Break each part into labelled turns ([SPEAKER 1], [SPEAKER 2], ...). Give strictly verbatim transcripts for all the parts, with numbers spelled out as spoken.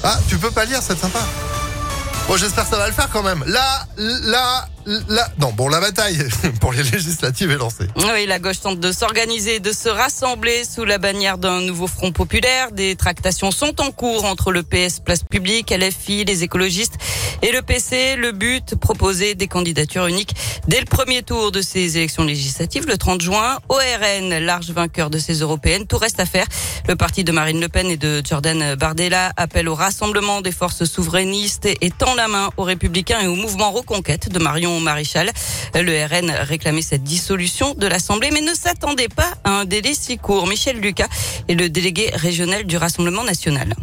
[SPEAKER 1] Ah, tu peux pas lire, c'est sympa. Bon, j'espère que ça va le faire quand même. Là, là, là... Non, bon, la bataille pour les législatives est lancée.
[SPEAKER 2] Oui, la gauche tente de s'organiser, de se rassembler sous la bannière d'un nouveau front populaire. Des tractations sont en cours entre le P S Place Publique, L F I, les écologistes et le P C. Le but, proposer des candidatures uniques dès le premier tour de ces élections législatives, le trente juin. O R N, large vainqueur de ces européennes, tout reste à faire. Le parti de Marine Le Pen et de Jordan Bardella appelle au rassemblement des forces souverainistes et tend la main aux Républicains et au mouvement Reconquête de Marion Maréchal. Le R N réclamait cette dissolution de l'Assemblée, mais ne s'attendait pas à un délai si court. Michel Lucas est le délégué régional du Rassemblement national.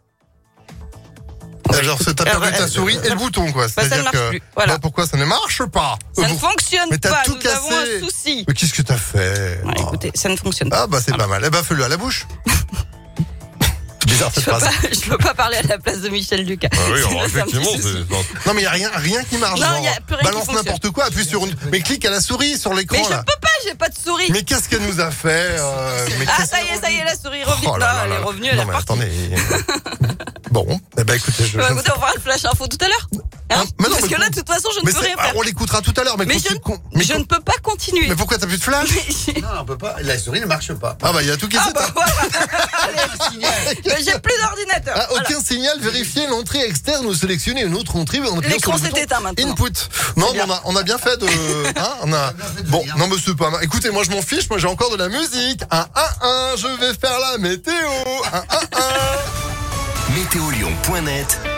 [SPEAKER 1] Alors, c'est t'as perdu
[SPEAKER 2] Euh,
[SPEAKER 1] ta souris et le bouton, quoi.
[SPEAKER 2] Bah, ça ne marche
[SPEAKER 1] que,
[SPEAKER 2] plus. Voilà.
[SPEAKER 1] bah, pourquoi ça ne marche pas?
[SPEAKER 2] Ça
[SPEAKER 1] Euh,
[SPEAKER 2] ne
[SPEAKER 1] vous-
[SPEAKER 2] fonctionne
[SPEAKER 1] Mais t'as
[SPEAKER 2] pas.
[SPEAKER 1] tout
[SPEAKER 2] Nous
[SPEAKER 1] cassé.
[SPEAKER 2] avons un souci.
[SPEAKER 1] Mais qu'est-ce que t'as fait?
[SPEAKER 2] Ouais,
[SPEAKER 1] Oh.
[SPEAKER 2] écoutez, ça ne fonctionne pas.
[SPEAKER 1] Ah, bah, c'est pas mal. Eh ben, fais-le à la bouche. Bizarre
[SPEAKER 2] Je
[SPEAKER 1] cette
[SPEAKER 2] peux,
[SPEAKER 1] phrase.
[SPEAKER 2] pas, je peux pas parler à la place de Michel Lucas.
[SPEAKER 1] Ah oui,
[SPEAKER 2] Ça,
[SPEAKER 1] alors,
[SPEAKER 2] c'est un petit
[SPEAKER 1] effectivement,
[SPEAKER 2] souci.
[SPEAKER 1] c'est... Non, mais il y a rien, rien qui marche.
[SPEAKER 2] Non,
[SPEAKER 1] genre,
[SPEAKER 2] y a plus rien qui
[SPEAKER 1] balance
[SPEAKER 2] fonctionne.
[SPEAKER 1] n'importe quoi, appuie sur une... Mais clique à la souris sur l'écran,
[SPEAKER 2] Mais je
[SPEAKER 1] là.
[SPEAKER 2] peux pas, j'ai pas de souris.
[SPEAKER 1] Mais qu'est-ce qu'elle nous a fait euh, mais
[SPEAKER 2] Ah,
[SPEAKER 1] qu'est-ce-
[SPEAKER 2] ça y est, ça y est, la souris est revenue.
[SPEAKER 1] Oh là
[SPEAKER 2] Non,
[SPEAKER 1] là
[SPEAKER 2] elle
[SPEAKER 1] là
[SPEAKER 2] est
[SPEAKER 1] là.
[SPEAKER 2] revenue, elle
[SPEAKER 1] Non,
[SPEAKER 2] est
[SPEAKER 1] mais
[SPEAKER 2] repartie.
[SPEAKER 1] attendez. Bon, eh ben, écoutez, je...
[SPEAKER 2] Bah,
[SPEAKER 1] je-
[SPEAKER 2] écoutez, on fera le flash info tout à l'heure. Hein
[SPEAKER 1] Hein Mais non,
[SPEAKER 2] Parce
[SPEAKER 1] mais
[SPEAKER 2] que là,
[SPEAKER 1] con-
[SPEAKER 2] de toute façon, je ne
[SPEAKER 1] mais
[SPEAKER 2] peux
[SPEAKER 1] c'est-
[SPEAKER 2] rien
[SPEAKER 1] ah,
[SPEAKER 2] faire.
[SPEAKER 1] on l'écoutera tout à l'heure, mais,
[SPEAKER 2] Mais
[SPEAKER 1] continue-
[SPEAKER 2] je,
[SPEAKER 1] con- mais
[SPEAKER 2] je
[SPEAKER 1] con-
[SPEAKER 2] ne peux pas continuer.
[SPEAKER 1] mais pourquoi t'as plus de flash?
[SPEAKER 3] Non, on peut pas. La souris ne marche pas.
[SPEAKER 1] Ah bah il y a tout qui
[SPEAKER 2] Ah
[SPEAKER 1] s'est
[SPEAKER 2] bah voilà. Mais j'ai plus d'ordinateur.
[SPEAKER 1] Ah,
[SPEAKER 2] Voilà.
[SPEAKER 1] aucun signal, vérifier l'entrée externe ou sélectionner une autre entrée en appuyant sur
[SPEAKER 2] L'écran
[SPEAKER 1] le
[SPEAKER 2] s'est
[SPEAKER 1] bouton
[SPEAKER 2] éteint maintenant.
[SPEAKER 1] Input. Non, mais
[SPEAKER 2] bien.
[SPEAKER 1] on a, on a bien fait de, hein, on a, bon, non, mais c'est pas mal. Écoutez, moi, je m'en fiche, moi, j'ai encore de la musique. Un, un, un, je vais faire la météo. Un, un, un.
[SPEAKER 4] météo lyon point net